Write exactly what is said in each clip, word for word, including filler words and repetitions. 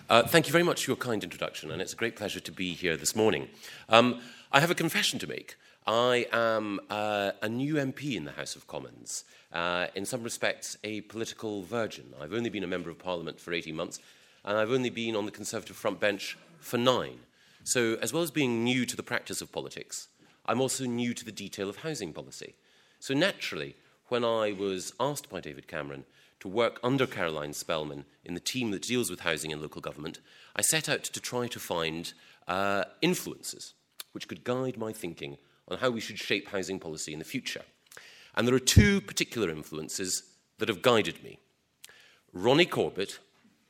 Uh, thank you very much for your kind introduction, and it's a great pleasure to be here this morning. Um, I have a confession to make. I am uh, a new M P in the House of Commons, uh, in some respects a political virgin. I've only been a Member of Parliament for eighteen months, and I've only been on the Conservative front bench for nine. So, as well as being new to the practice of politics, I'm also new to the detail of housing policy. So, naturally, when I was asked by David Cameron to work under Caroline Spellman in the team that deals with housing and local government, I set out to try to find uh, influences which could guide my thinking on how we should shape housing policy in the future. And there are two particular influences that have guided me. Ronnie Corbett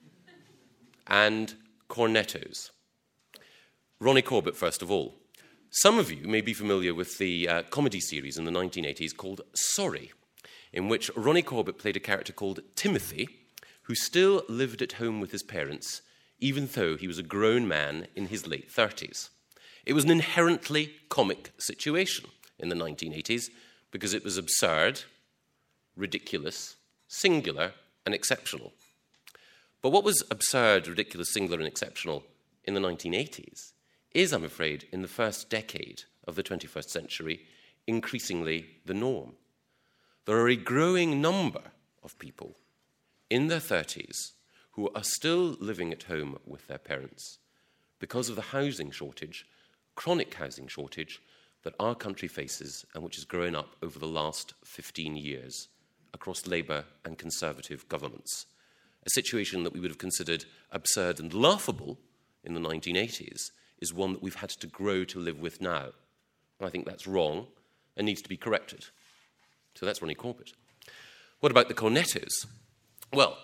and cornettos. Ronnie Corbett, first of all. Some of you may be familiar with the uh, comedy series in the nineteen eighties called Sorry, in which Ronnie Corbett played a character called Timothy, who still lived at home with his parents, even though he was a grown man in his late thirties. It was an inherently comic situation in the nineteen eighties because it was absurd, ridiculous, singular, and exceptional. But what was absurd, ridiculous, singular, and exceptional in the nineteen eighties is, I'm afraid, in the first decade of the twenty-first century, increasingly the norm. There are a growing number of people in their thirties who are still living at home with their parents because of the housing shortage, chronic housing shortage, that our country faces and which has grown up over the last fifteen years across Labour and Conservative governments. A situation that we would have considered absurd and laughable in the nineteen eighties is one that we've had to grow to live with now. And I think that's wrong and needs to be corrected. So that's Ronnie Corbett. What about the cornettos? Well,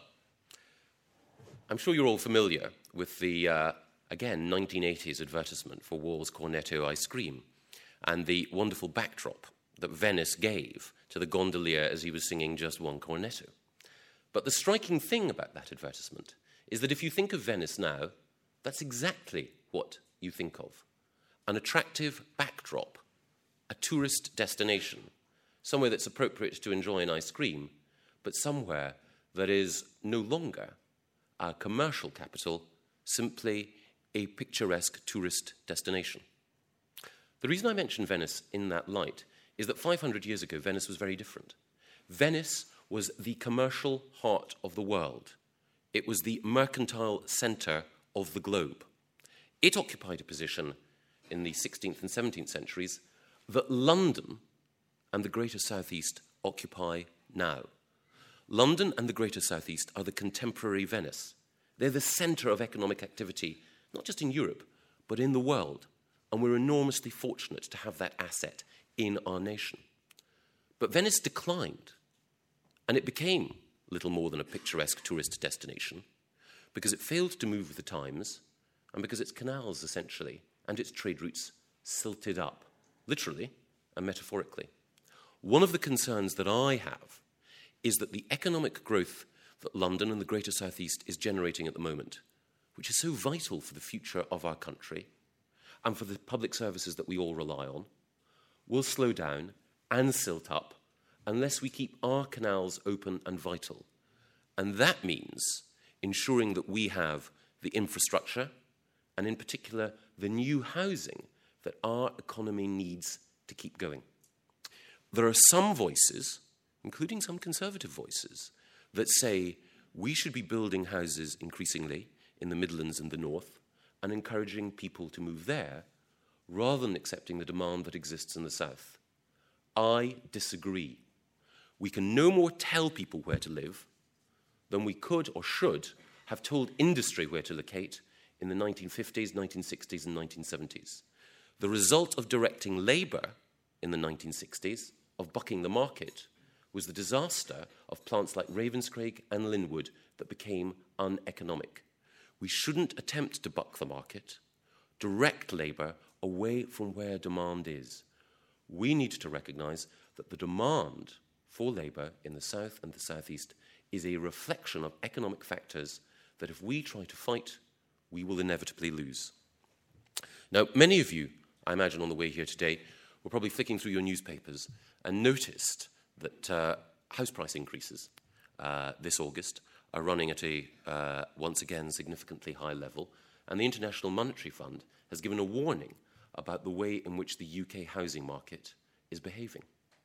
I'm sure you're all familiar with the, uh, again, nineteen eighties advertisement for Wall's Cornetto ice cream and the wonderful backdrop that Venice gave to the gondolier as he was singing Just One Cornetto. But the striking thing about that advertisement is that if you think of Venice now, that's exactly what you think of. An attractive backdrop, a tourist destination, somewhere that's appropriate to enjoy an ice cream, but somewhere that is no longer a commercial capital, simply a picturesque tourist destination. The reason I mention Venice in that light is that five hundred years ago, Venice was very different. Venice was the commercial heart of the world. It was the mercantile centre of the globe. It occupied a position in the sixteenth and seventeenth centuries that London and the Greater Southeast occupy now. London and the Greater Southeast are the contemporary Venice. They're the centre of economic activity, not just in Europe, but in the world. And we're enormously fortunate to have that asset in our nation. But Venice declined, and it became little more than a picturesque tourist destination because it failed to move with the times and because its canals, essentially, and its trade routes silted up, literally and metaphorically. One of the concerns that I have is that the economic growth that London and the Greater Southeast is generating at the moment, which is so vital for the future of our country and for the public services that we all rely on, will slow down and silt up unless we keep our canals open and vital. And that means ensuring that we have the infrastructure, and in particular, the new housing that our economy needs to keep going. There are some voices, including some Conservative voices, that say we should be building houses increasingly in the Midlands and the North and encouraging people to move there rather than accepting the demand that exists in the South. I disagree. We can no more tell people where to live than we could or should have told industry where to locate in the nineteen fifties, nineteen sixties, and nineteen seventies. The result of directing Labour in the nineteen sixties, of bucking the market, was the disaster of plants like Ravenscraig and Linwood that became uneconomic. We shouldn't attempt to buck the market, direct Labour away from where demand is. We need to recognise that the demand for Labour in the South and the South East is a reflection of economic factors that if we try to fight, we will inevitably lose. Now, many of you, I imagine on the way here today, were probably flicking through your newspapers and noticed that uh, house price increases uh, this August are running at a, uh, once again, significantly high level, and the International Monetary Fund has given a warning about the way in which the U K housing market is behaving.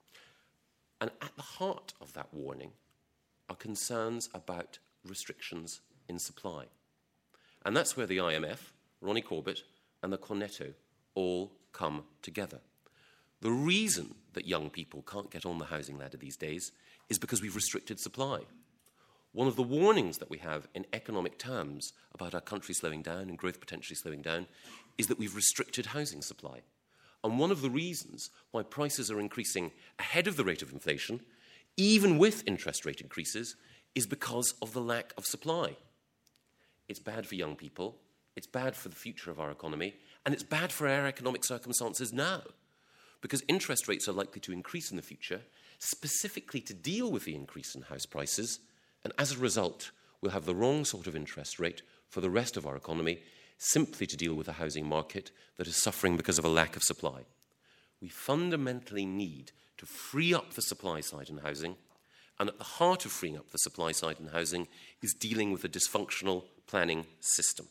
And at the heart of that warning are concerns about restrictions in supply. And that's where the I M F, Ronnie Corbett, and the Cornetto all come together. The reason that young people can't get on the housing ladder these days is because we've restricted supply. One of the warnings that we have in economic terms about our country slowing down and growth potentially slowing down is that we've restricted housing supply. And one of the reasons why prices are increasing ahead of the rate of inflation, even with interest rate increases, is because of the lack of supply. It's bad for young people, it's bad for the future of our economy, and it's bad for our economic circumstances now, because interest rates are likely to increase in the future, specifically to deal with the increase in house prices, and as a result, we'll have the wrong sort of interest rate for the rest of our economy, simply to deal with a housing market that is suffering because of a lack of supply. We fundamentally need to free up the supply side in housing, and at the heart of freeing up the supply side in housing is dealing with a dysfunctional planning system.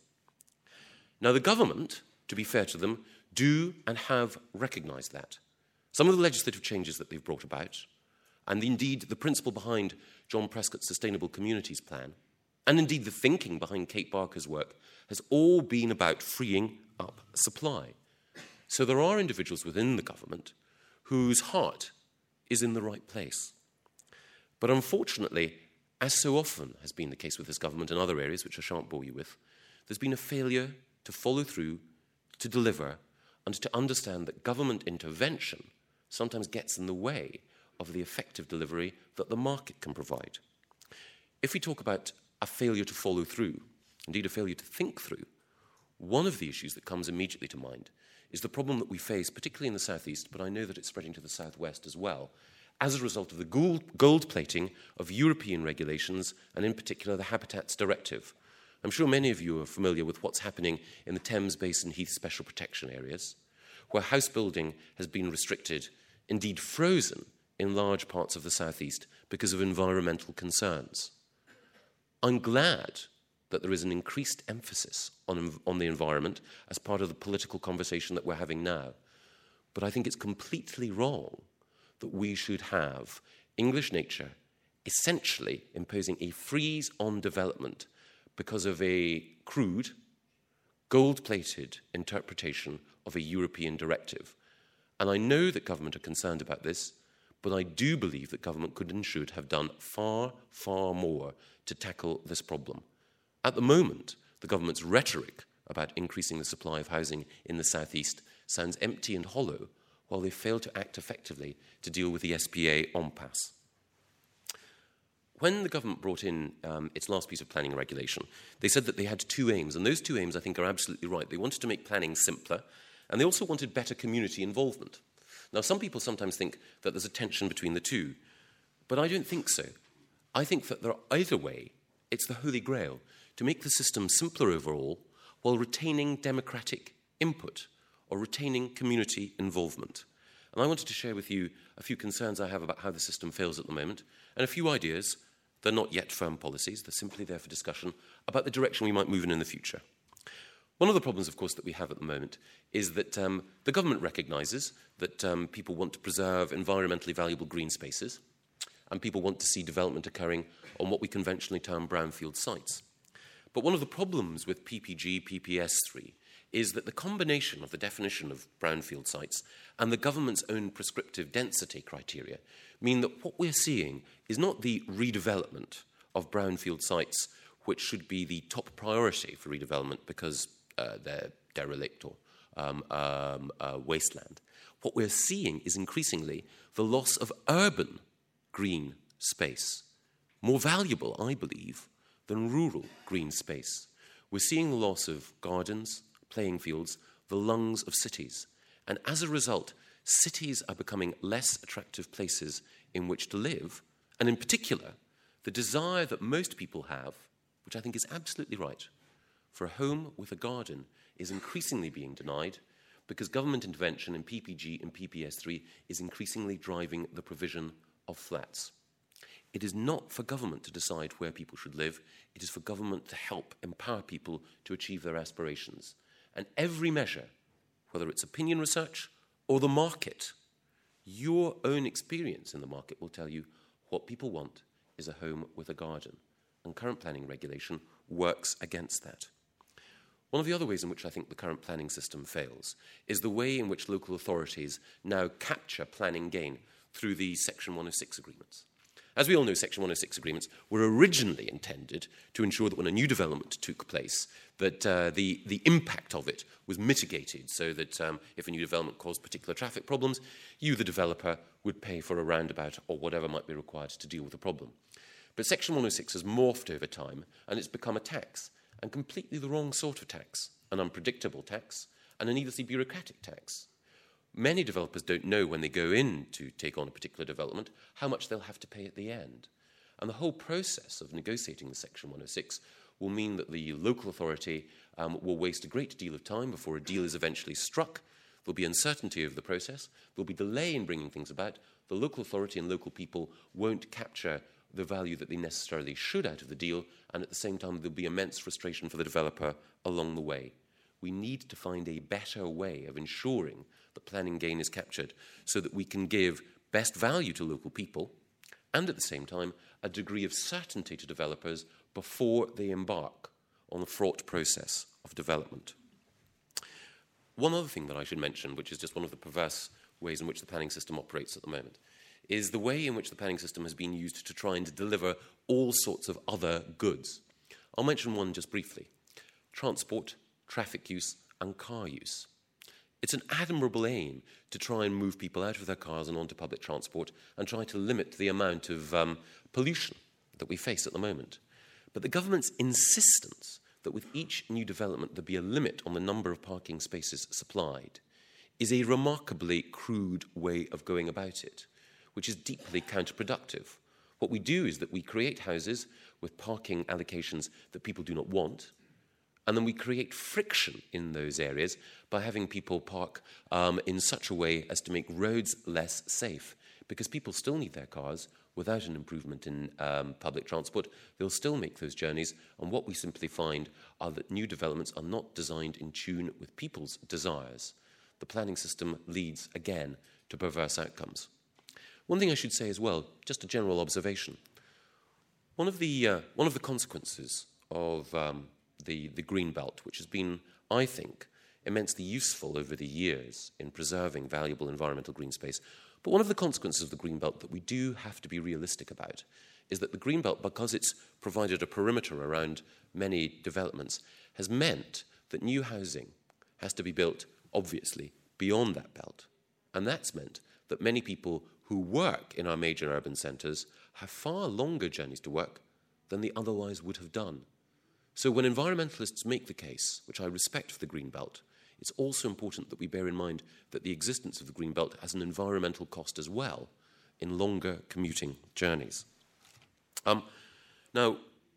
Now, the government, to be fair to them, do and have recognised that. Some of the legislative changes that they've brought about, and indeed the principle behind John Prescott's Sustainable Communities Plan, and indeed the thinking behind Kate Barker's work, has all been about freeing up supply. So there are individuals within the government whose heart is in the right place. But unfortunately, as so often has been the case with this government and other areas, which I shan't bore you with, there's been a failure to follow through, to deliver, and to understand that government intervention sometimes gets in the way of the effective delivery that the market can provide. If we talk about a failure to follow through, indeed a failure to think through, one of the issues that comes immediately to mind is the problem that we face, particularly in the southeast, but I know that it's spreading to the southwest as well, as a result of the gold, gold plating of European regulations, and in particular the Habitats Directive. I'm sure many of you are familiar with what's happening in the Thames Basin Heath Special Protection Areas, where house building has been restricted, indeed frozen, in large parts of the southeast because of environmental concerns. I'm glad that there is an increased emphasis on, on the environment as part of the political conversation that we're having now. But I think it's completely wrong that we should have English nature essentially imposing a freeze on development because of a crude, gold-plated interpretation of a European directive. And I know that government are concerned about this, but I do believe that government could and should have done far, far more to tackle this problem. At the moment, the government's rhetoric about increasing the supply of housing in the southeast sounds empty and hollow, while they fail to act effectively to deal with the S P A impasse. When the government brought in um, its last piece of planning regulation, they said that they had two aims, and those two aims, I think, are absolutely right. They wanted to make planning simpler, and they also wanted better community involvement. Now, some people sometimes think that there's a tension between the two, but I don't think so. I think that there, either way, it's the holy grail to make the system simpler overall while retaining democratic input or retaining community involvement. And I wanted to share with you a few concerns I have about how the system fails at the moment, and a few ideas. They're not yet firm policies, they're simply there for discussion about the direction we might move in in the future. One of the problems, of course, that we have at the moment is that um, the government recognises that um, people want to preserve environmentally valuable green spaces, and people want to see development occurring on what we conventionally term brownfield sites. But one of the problems with P P G, P P S three is that the combination of the definition of brownfield sites and the government's own prescriptive density criteria mean that what we're seeing is not the redevelopment of brownfield sites, which should be the top priority for redevelopment because uh, they're derelict or um, um, uh, wasteland. What we're seeing is increasingly the loss of urban green space, more valuable, I believe, than rural green space. We're seeing the loss of gardens, playing fields, the lungs of cities. And as a result, cities are becoming less attractive places in which to live. And in particular, the desire that most people have, which I think is absolutely right, for a home with a garden is increasingly being denied because government intervention in P P G and P P S three is increasingly driving the provision of flats. It is not for government to decide where people should live. It is for government to help empower people to achieve their aspirations. And every measure, whether it's opinion research or the market, your own experience in the market will tell you what people want is a home with a garden. And current planning regulation works against that. One of the other ways in which I think the current planning system fails is the way in which local authorities now capture planning gain through these Section one oh six agreements. As we all know, Section one oh six agreements were originally intended to ensure that when a new development took place, that uh, the, the impact of it was mitigated, so that um, if a new development caused particular traffic problems, you, the developer, would pay for a roundabout or whatever might be required to deal with the problem. But Section one oh six has morphed over time, and it's become a tax, and completely the wrong sort of tax, an unpredictable tax, and a needlessly bureaucratic tax. Many developers don't know when they go in to take on a particular development how much they'll have to pay at the end. And the whole process of negotiating the Section one oh six will mean that the local authority um, will waste a great deal of time before a deal is eventually struck. There'll be uncertainty over the process. There'll be delay in bringing things about. The local authority and local people won't capture the value that they necessarily should out of the deal, and at the same time there'll be immense frustration for the developer along the way. We need to find a better way of ensuring that planning gain is captured so that we can give best value to local people and at the same time a degree of certainty to developers before they embark on the fraught process of development. One other thing that I should mention, which is just one of the perverse ways in which the planning system operates at the moment, is the way in which the planning system has been used to try and deliver all sorts of other goods. I'll mention one just briefly: transport, traffic use, and car use. It's an admirable aim to try and move people out of their cars and onto public transport and try to limit the amount of um, pollution that we face at the moment. But the government's insistence that with each new development there be a limit on the number of parking spaces supplied is a remarkably crude way of going about it, which is deeply counterproductive. What we do is that we create houses with parking allocations that people do not want, and then we create friction in those areas by having people park um, in such a way as to make roads less safe. Because people still need their cars. Without an improvement in um, public transport, they'll still make those journeys. And what we simply find are that new developments are not designed in tune with people's desires. The planning system leads, again, to perverse outcomes. One thing I should say as well, just a general observation. One of the, uh, one of the consequences of um, The, the green belt, which has been, I think, immensely useful over the years in preserving valuable environmental green space. But one of the consequences of the green belt that we do have to be realistic about is that the green belt, because it's provided a perimeter around many developments, has meant that new housing has to be built, obviously, beyond that belt. And that's meant that many people who work in our major urban centres have far longer journeys to work than they otherwise would have done. So when environmentalists make the case, which I respect for the green belt, it's also important that we bear in mind that the existence of the green belt has an environmental cost as well in longer commuting journeys. Um, now,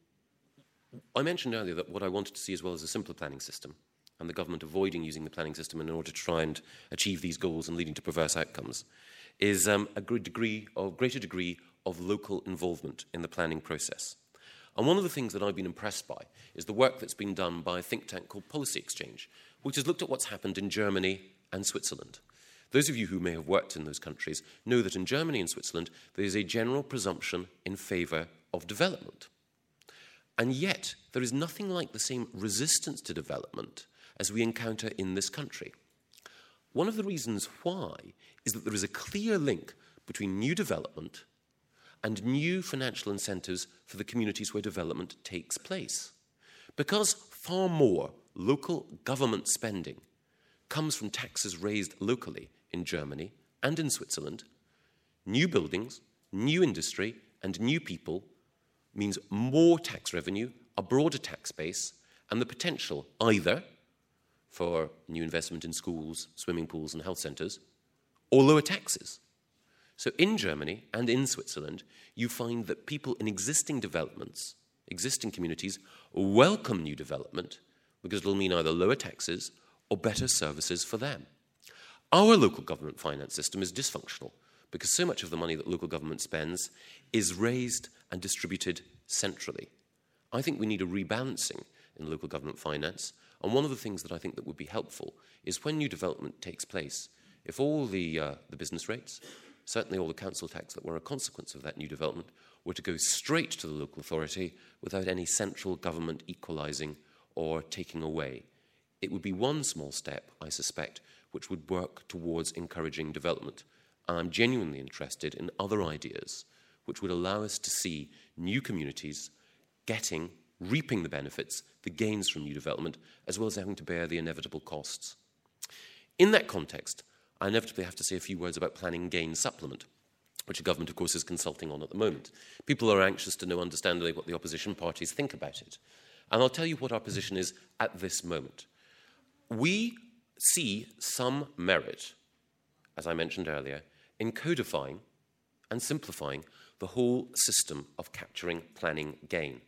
I mentioned earlier that what I wanted to see as well as a simpler planning system, and the government avoiding using the planning system in order to try and achieve these goals and leading to perverse outcomes, is um, a great degree of, greater degree of local involvement in the planning process. And one of the things that I've been impressed by is the work that's been done by a think tank called Policy Exchange, which has looked at what's happened in Germany and Switzerland. Those of you who may have worked in those countries know that in Germany and Switzerland there is a general presumption in favour of development. And yet there is nothing like the same resistance to development as we encounter in this country. One of the reasons why is that there is a clear link between new development and new financial incentives for the communities where development takes place. Because far more local government spending comes from taxes raised locally in Germany and in Switzerland, new buildings, new industry, and new people means more tax revenue, a broader tax base, and the potential either for new investment in schools, swimming pools, and health centres, or lower taxes. So in Germany and in Switzerland, you find that people in existing developments, existing communities, welcome new development because it'll mean either lower taxes or better services for them. Our local government finance system is dysfunctional because so much of the money that local government spends is raised and distributed centrally. I think we need a rebalancing in local government finance, and one of the things that I think that would be helpful is when new development takes place, if all the, uh, the business rates, certainly all the council tax that were a consequence of that new development, were to go straight to the local authority without any central government equalising or taking away. It would be one small step, I suspect, which would work towards encouraging development. And I'm genuinely interested in other ideas which would allow us to see new communities getting, reaping the benefits, the gains from new development, as well as having to bear the inevitable costs. In that context, I inevitably have to say a few words about planning gain supplement, which the government, of course, is consulting on at the moment. People are anxious to know, understandably, what the opposition parties think about it. And I'll tell you what our position is at this moment. We see some merit, as I mentioned earlier, in codifying and simplifying the whole system of capturing planning gain.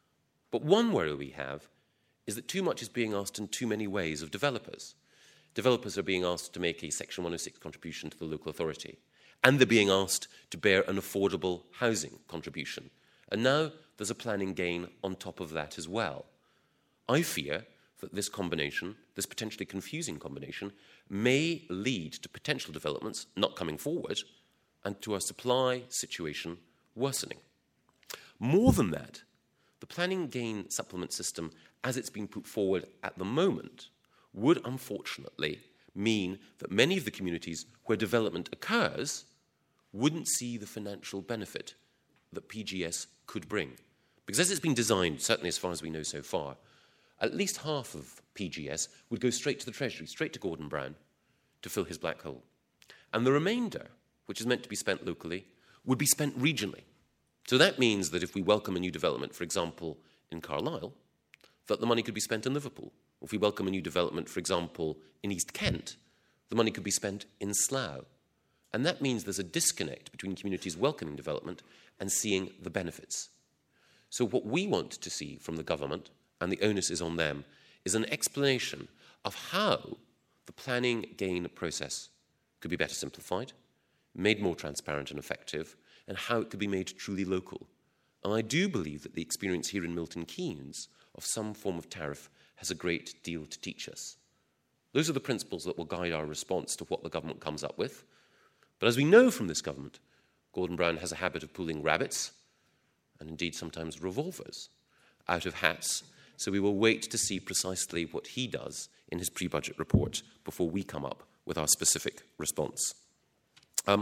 But one worry we have is that too much is being asked in too many ways of developers. Developers are being asked to make a Section one oh six contribution to the local authority, and they're being asked to bear an affordable housing contribution. And now there's a planning gain on top of that as well. I fear that this combination, this potentially confusing combination, may lead to potential developments not coming forward and to our supply situation worsening. More than that, the planning gain supplement system, as it's been put forward at the moment, would unfortunately mean that many of the communities where development occurs wouldn't see the financial benefit that P G S could bring. Because as it's been designed, certainly as far as we know so far, at least half of P G S would go straight to the Treasury, straight to Gordon Brown, to fill his black hole. And the remainder, which is meant to be spent locally, would be spent regionally. So that means that if we welcome a new development, for example, in Carlisle, that the money could be spent in Liverpool. If we welcome a new development, for example, in East Kent, the money could be spent in Slough. And that means there's a disconnect between communities welcoming development and seeing the benefits. So what we want to see from the government, and the onus is on them, is an explanation of how the planning gain process could be better simplified, made more transparent and effective, and how it could be made truly local. And I do believe that the experience here in Milton Keynes of some form of tariff has a great deal to teach us. Those are the principles that will guide our response to what the government comes up with. But as we know from this government, Gordon Brown has a habit of pulling rabbits, and indeed sometimes revolvers, out of hats. So we will wait to see precisely what he does in his pre-budget report before we come up with our specific response. Um,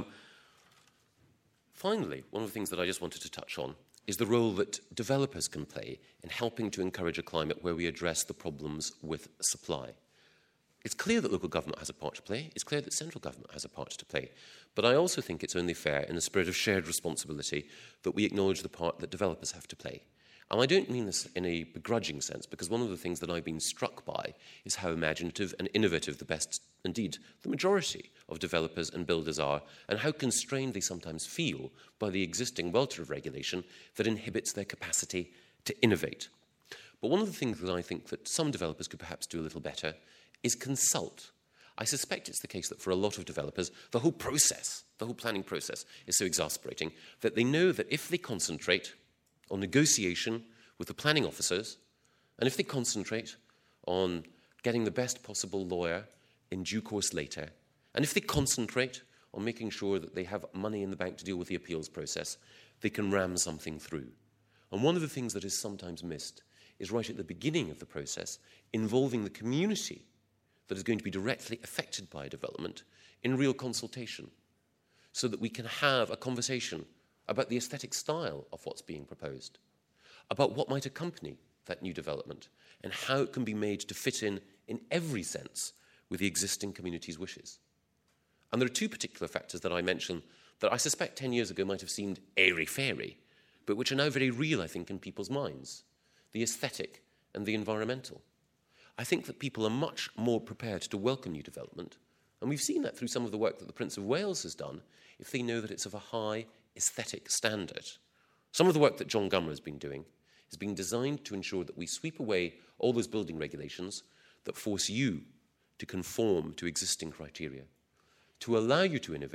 finally, one of the things that I just wanted to touch on is the role that developers can play in helping to encourage a climate where we address the problems with supply. It's clear that local government has a part to play. It's clear that central government has a part to play. But I also think it's only fair, in the spirit of shared responsibility, that we acknowledge the part that developers have to play. And I don't mean this in a begrudging sense, because one of the things that I've been struck by is how imaginative and innovative the best, indeed, the majority of developers and builders are, and how constrained they sometimes feel by the existing welter of regulation that inhibits their capacity to innovate. But one of the things that I think that some developers could perhaps do a little better is consult. I suspect it's the case that for a lot of developers, the whole process, the whole planning process is so exasperating that they know that if they concentrate on negotiation with the planning officers, and if they concentrate on getting the best possible lawyer in due course later, and if they concentrate on making sure that they have money in the bank to deal with the appeals process, they can ram something through. And one of the things that is sometimes missed is right at the beginning of the process, involving the community that is going to be directly affected by development in real consultation, so that we can have a conversation about the aesthetic style of what's being proposed, about what might accompany that new development, and how it can be made to fit in, in every sense, with the existing community's wishes. And there are two particular factors that I mention that I suspect ten years ago might have seemed airy-fairy, but which are now very real, I think, in people's minds: the aesthetic and the environmental. I think that people are much more prepared to welcome new development, and we've seen that through some of the work that the Prince of Wales has done, if they know that it's of a high aesthetic standard. Some of the work that John Gummer has been doing has been designed to ensure that we sweep away all those building regulations that force you to conform to existing criteria, to allow you to innovate,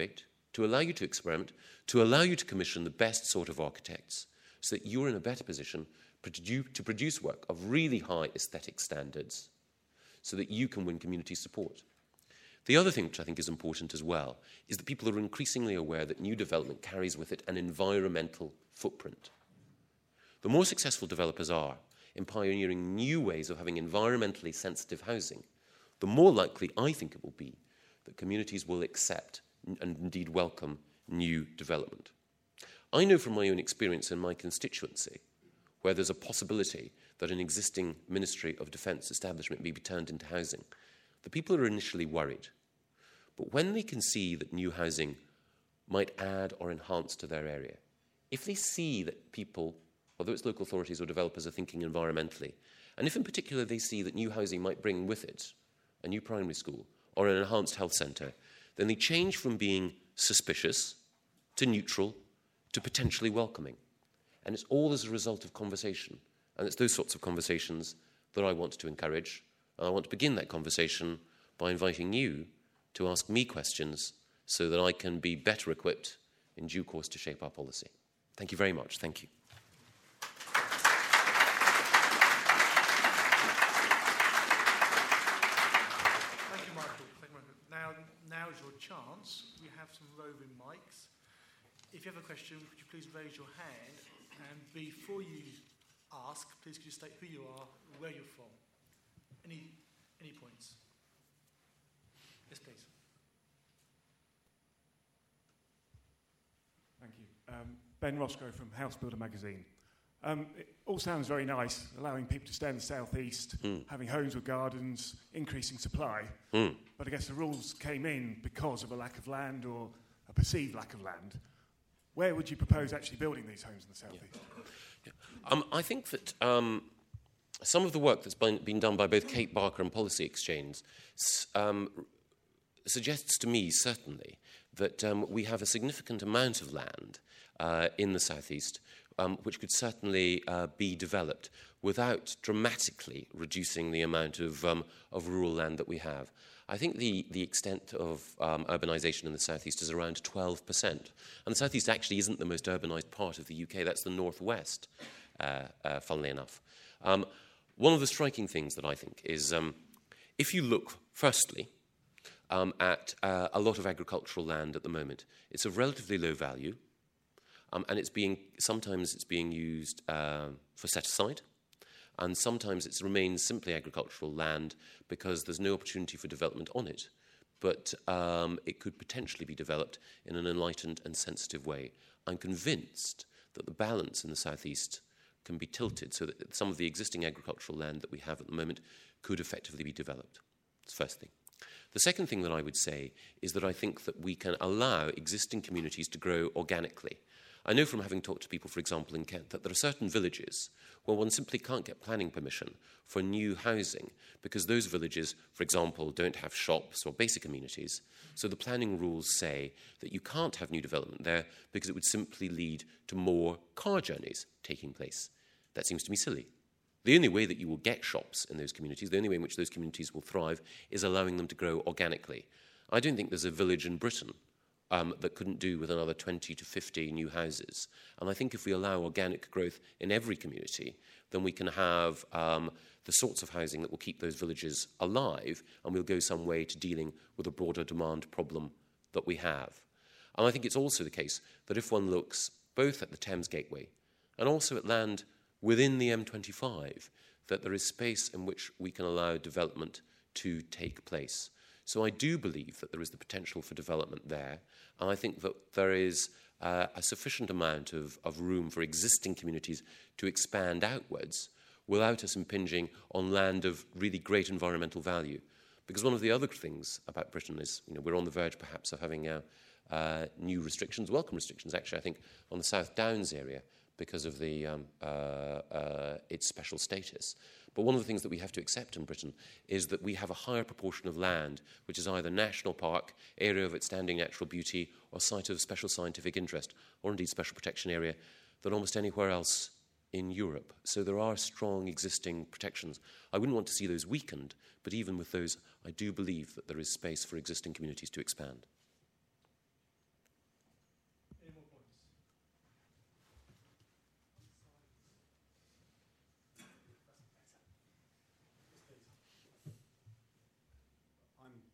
to allow you to experiment, to allow you to commission the best sort of architects, so that you're in a better position to produce work of really high aesthetic standards, so that you can win community support. The other thing which I think is important as well is that people are increasingly aware that new development carries with it an environmental footprint. The more successful developers are in pioneering new ways of having environmentally sensitive housing, the more likely I think it will be that communities will accept and indeed welcome new development. I know from my own experience in my constituency, where there's a possibility that an existing Ministry of Defence establishment may be turned into housing, the people are initially worried. But when they can see that new housing might add or enhance to their area, if they see that people, whether it's local authorities or developers, are thinking environmentally, and if in particular they see that new housing might bring with it a new primary school or an enhanced health centre, then they change from being suspicious to neutral to potentially welcoming. And it's all as a result of conversation. And it's those sorts of conversations that I want to encourage. And I want to begin that conversation by inviting you to ask me questions so that I can be better equipped in due course to shape our policy. Thank you very much. Thank you. Thank you, Michael. Thank you, Michael. Now, now is your chance. We have some roving mics. If you have a question, could you please raise your hand? And before you ask, please could you state who you are, where you're from? Any, any points? Yes, please. Thank you. Um, Ben Roscoe from House Builder magazine. Um, it all sounds very nice, allowing people to stay in the southeast, mm. having homes with gardens, increasing supply. Mm. But I guess the rules came in because of a lack of land or a perceived lack of land. Where would you propose actually building these homes in the southeast? Yeah. Yeah. Um, I think that um, some of the work that's been, been done by both Kate Barker and Policy Exchange um, suggests to me, certainly, that um, we have a significant amount of land uh, in the southeast um, which could certainly uh, be developed without dramatically reducing the amount of, um, of rural land that we have. I think the, the extent of um, urbanisation in the southeast is around twelve percent. And the southeast actually isn't the most urbanised part of the U K. That's the northwest, uh, uh, funnily enough. Um, one of the striking things that I think is um, if you look, firstly, um, at uh, a lot of agricultural land at the moment, it's of relatively low value, um, and it's being, sometimes it's being used uh, for set-aside, and sometimes it remains simply agricultural land because there's no opportunity for development on it. But um, it could potentially be developed in an enlightened and sensitive way. I'm convinced that the balance in the southeast can be tilted so that some of the existing agricultural land that we have at the moment could effectively be developed. That's the first thing. The second thing that I would say is that I think that we can allow existing communities to grow organically. I know from having talked to people, for example, in Kent, that there are certain villages where one simply can't get planning permission for new housing because those villages, for example, don't have shops or basic amenities. So the planning rules say that you can't have new development there because it would simply lead to more car journeys taking place. That seems to me silly. The only way that you will get shops in those communities, the only way in which those communities will thrive, is allowing them to grow organically. I don't think there's a village in Britain Um, that couldn't do with another twenty to fifty new houses. And I think if we allow organic growth in every community, then we can have um, the sorts of housing that will keep those villages alive, and we'll go some way to dealing with a broader demand problem that we have. And I think it's also the case that if one looks both at the Thames Gateway and also at land within the M twenty-five, that there is space in which we can allow development to take place. So I do believe that there is the potential for development there, and I think that there is uh, a sufficient amount of, of room for existing communities to expand outwards without us impinging on land of really great environmental value. Because one of the other things about Britain is, you know, we're on the verge perhaps of having uh, uh, new restrictions, welcome restrictions actually, I think, on the South Downs area because of the, um, uh, uh, its special status. But one of the things that we have to accept in Britain is that we have a higher proportion of land which is either national park, area of outstanding natural beauty, or site of special scientific interest, or indeed special protection area, than almost anywhere else in Europe. So there are strong existing protections. I wouldn't want to see those weakened, but even with those, I do believe that there is space for existing communities to expand.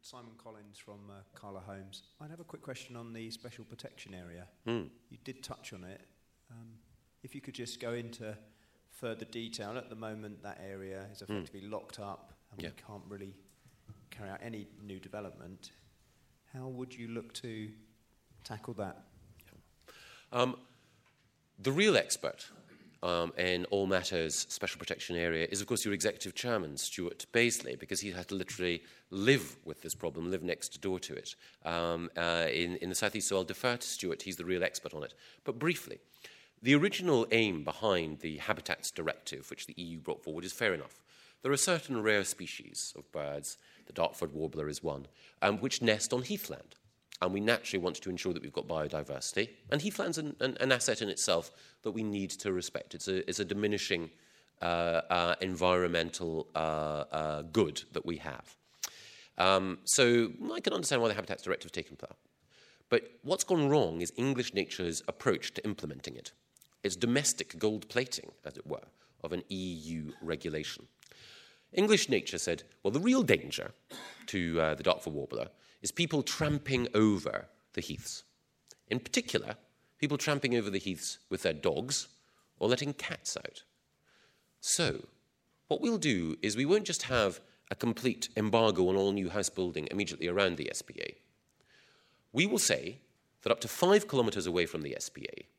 Simon Collins from uh, Carla Homes. I'd have a quick question on the special protection area. Mm. You did touch on it. Um, if you could just go into further detail. At the moment, that area is effectively mm. locked up and yeah. we can't really carry out any new development. How would you look to tackle that? Yeah. Um, the real expert Um, in all matters special protection area is, of course, your executive chairman, Stuart Baisley, because he had to literally live with this problem, live next door to it um, uh, in, in the southeast. So I'll defer to Stuart. He's the real expert on it. But briefly, the original aim behind the Habitats Directive, which the E U brought forward, is fair enough. There are certain rare species of birds, the Dartford warbler is one, um, which nest on heathland. And we naturally want to ensure that we've got biodiversity. And heathland's an, an, an asset in itself that we need to respect. It's a, it's a diminishing uh, uh, environmental uh, uh, good that we have. Um, so I can understand why the Habitats Directive has taken place. But what's gone wrong is English nature's approach to implementing it. It's domestic gold plating, as it were, of an E U regulation. English nature said, well, the real danger to uh, the Dartford warbler is people tramping over the heaths. In particular, people tramping over the heaths with their dogs or letting cats out. So, what we'll do is we won't just have a complete embargo on all new house building immediately around the S P A. We will say that up to five kilometres away from the S P A,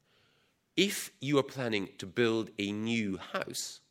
if you are planning to build a new house,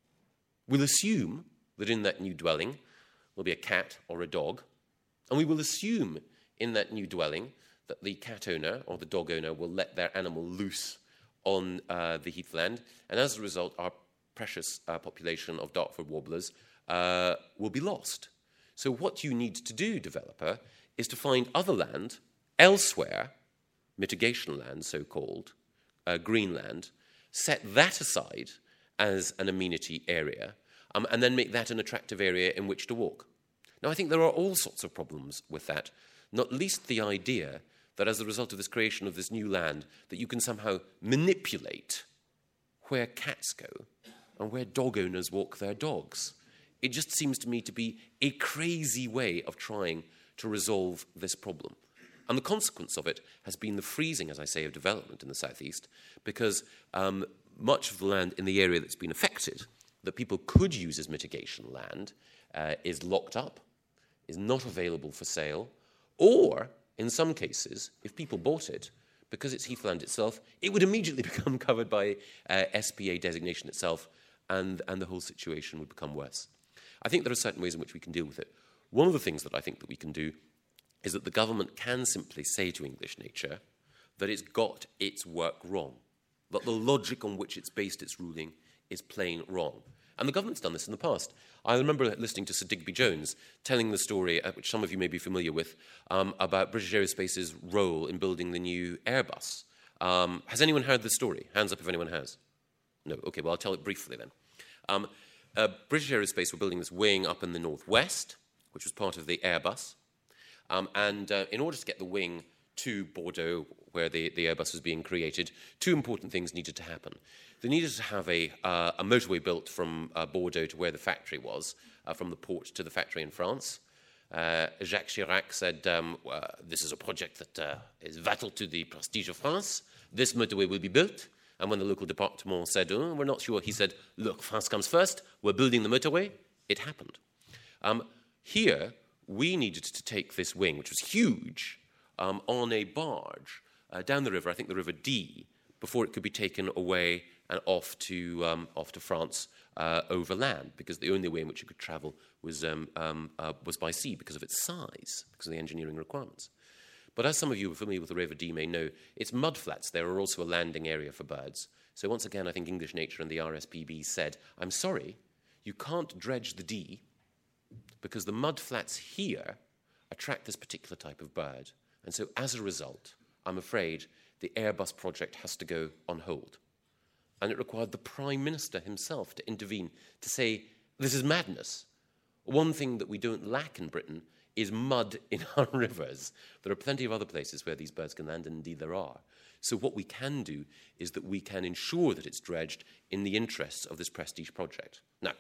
we'll assume that in that new dwelling will be a cat or a dog. And we will assume in that new dwelling that the cat owner or the dog owner will let their animal loose on uh, the heathland. And as a result, our precious uh, population of Dartford warblers uh, will be lost. So what you need to do, developer, is to find other land elsewhere, mitigation land so-called, uh, green land, set that aside as an amenity area, um, and then make that an attractive area in which to walk. Now, I think there are all sorts of problems with that, not least the idea that as a result of this creation of this new land, that you can somehow manipulate where cats go and where dog owners walk their dogs. It just seems to me to be a crazy way of trying to resolve this problem. And the consequence of it has been the freezing, as I say, of development in the southeast, because um, much of the land in the area that's been affected, that people could use as mitigation land, uh, is locked up, is not available for sale, or, in some cases, if people bought it, because it's heathland itself, it would immediately become covered by uh, S P A designation itself, and, and the whole situation would become worse. I think there are certain ways in which we can deal with it. One of the things that I think that we can do is that the government can simply say to English nature that it's got its work wrong, that the logic on which it's based its ruling is plain wrong. And the government's done this in the past. I remember listening to Sir Digby Jones telling the story, uh, which some of you may be familiar with, um, about British Aerospace's role in building the new Airbus. Um, has anyone heard the story? Hands up if anyone has. No? Okay, well, I'll tell it briefly then. Um, uh, British Aerospace were building this wing up in the northwest, which was part of the Airbus. Um, and uh, in order to get the wing to Bordeaux, where the, the Airbus was being created, two important things needed to happen. They needed to have a, uh, a motorway built from uh, Bordeaux to where the factory was, uh, from the port to the factory in France. Uh, Jacques Chirac said, um, uh, this is a project that uh, is vital to the prestige of France. This motorway will be built. And when the local department said, oh, we're not sure, he said, look, France comes first. We're building the motorway. It happened. Um, here, we needed to take this wing, which was huge, um, on a barge uh, down the river, I think the River Dee, before it could be taken away and off to um, off to France uh, over land, because the only way in which it could travel was um, um, uh, was by sea because of its size, because of the engineering requirements. But as some of you who are familiar with the River Dee may know, it's mudflats. There are also a landing area for birds. So once again, I think English Nature and the R S P B said, I'm sorry, you can't dredge the Dee because the mudflats here attract this particular type of bird. And so as a result, I'm afraid the Airbus project has to go on hold. And it required the Prime Minister himself to intervene, to say, this is madness. One thing that we don't lack in Britain is mud in our rivers. There are plenty of other places where these birds can land, and indeed there are. So what we can do is that we can ensure that it's dredged in the interests of this prestige project. Now,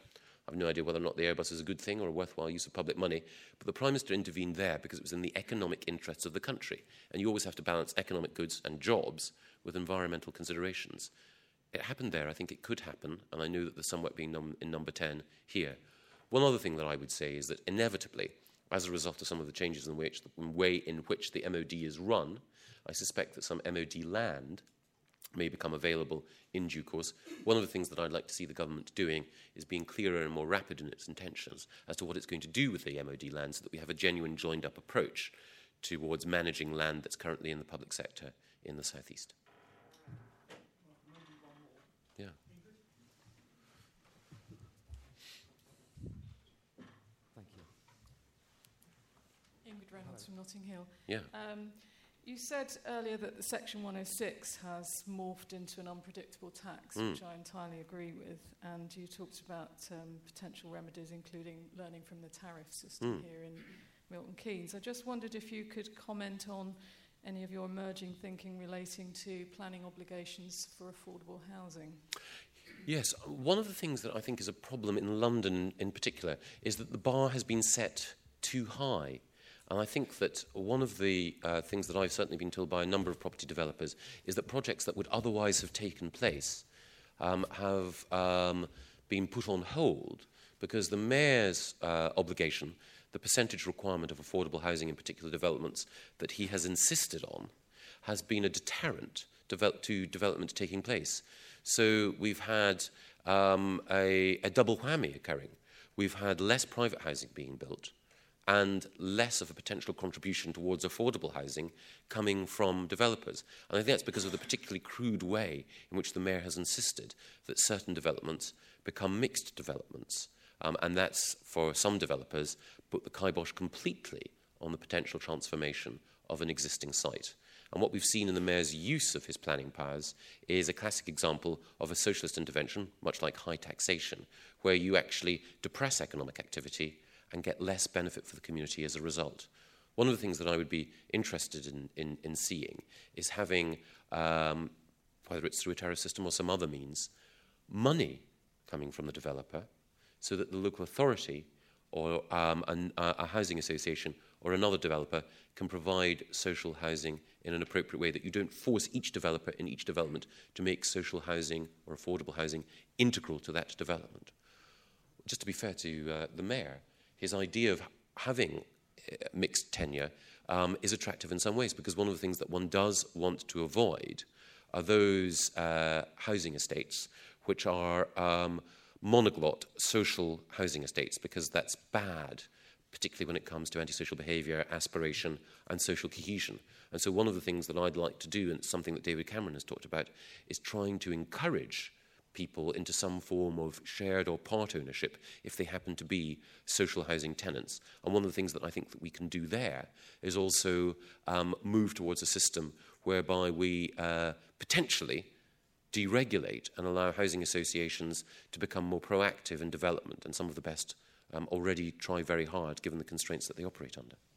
I have no idea whether or not the Airbus is a good thing or a worthwhile use of public money, but the Prime Minister intervened there because it was in the economic interests of the country. And you always have to balance economic goods and jobs with environmental considerations. It happened there. I think it could happen, and I know that there's some work being done in number ten here. One other thing that I would say is that inevitably, as a result of some of the changes in which the way in which the M O D is run, I suspect that some M O D land may become available in due course. One of the things that I'd like to see the government doing is being clearer and more rapid in its intentions as to what it's going to do with the M O D land so that we have a genuine joined-up approach towards managing land that's currently in the public sector in the southeast. Yeah. Thank you. Ingrid Reynolds from Notting Hill. Yeah. Um, you said earlier that the Section one oh six has morphed into an unpredictable tax, Mm. which I entirely agree with, and you talked about um, potential remedies, including learning from the tariff system Mm. here in Milton Keynes. I just wondered if you could comment on any of your emerging thinking relating to planning obligations for affordable housing. Yes, one of the things that I think is a problem in London in particular is that the bar has been set too high. And I think that one of the uh, things that I've certainly been told by a number of property developers is that projects that would otherwise have taken place um, have um, been put on hold because the mayor's uh, obligation, the percentage requirement of affordable housing in particular developments that he has insisted on, has been a deterrent develop to development taking place. So we've had um, a, a double whammy occurring. We've had less private housing being built and less of a potential contribution towards affordable housing coming from developers. And I think that's because of the particularly crude way in which the mayor has insisted that certain developments become mixed developments. Um, and that's, for some developers, put the kibosh completely on the potential transformation of an existing site. And what we've seen in the mayor's use of his planning powers is a classic example of a socialist intervention, much like high taxation, where you actually depress economic activity and get less benefit for the community as a result. One of the things that I would be interested in, in, in seeing is having, um, whether it's through a tariff system or some other means, money coming from the developer so that the local authority or um, an, uh, a housing association or another developer can provide social housing in an appropriate way, that you don't force each developer in each development to make social housing or affordable housing integral to that development. Just to be fair to uh, the mayor, his idea of having uh, mixed tenure um, is attractive in some ways, because one of the things that one does want to avoid are those uh, housing estates which are um, monoglot social housing estates, because that's bad, particularly when it comes to antisocial behaviour, aspiration and social cohesion. And so one of the things that I'd like to do, and it's something that David Cameron has talked about, is trying to encourage people into some form of shared or part ownership if they happen to be social housing tenants. And one of the things that I think that we can do there is also um, move towards a system whereby we uh, potentially deregulate and allow housing associations to become more proactive in development, and some of the best um, already try very hard given the constraints that they operate under.